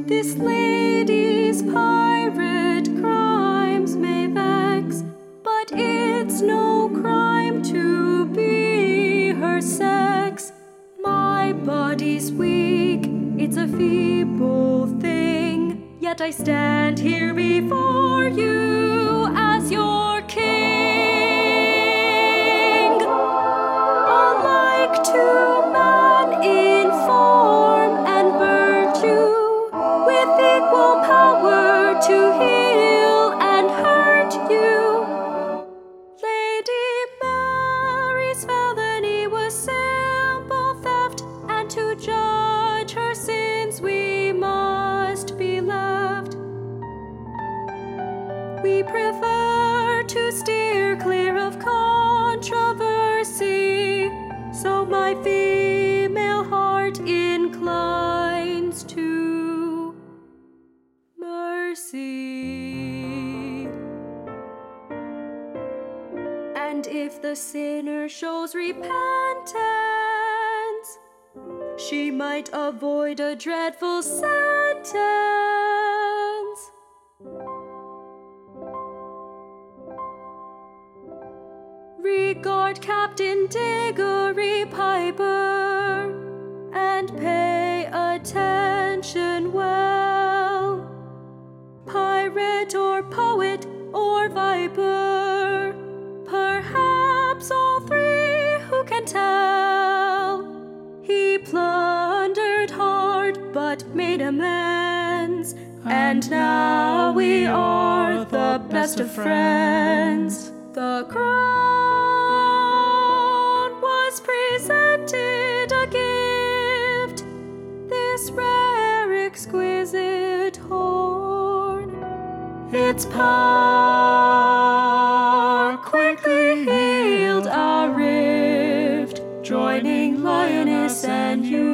This lady's pirate crimes may vex, but it's no crime to be her sex. My body's weak, it's a feeble thing, yet I stand here before you as your king. Alike to man in form and virtue, with equal power to heal and hurt you. Lady Mary's felony was simple theft, and to judge her sins we must be left. We prefer to steer clear of controversy, so my female heart inclines to mercy. And if the sinner shows repentance, she might avoid a dreadful sentence. Regard Captain Diggory Piper, and pay attention well. Pirate or poet or viper, perhaps all three, who can tell? He plundered hard but made amends, and now we are the best of friends. The crown was presented a gift, this rare exquisite horn. Its power quickly healed our rift, joining lioness and you.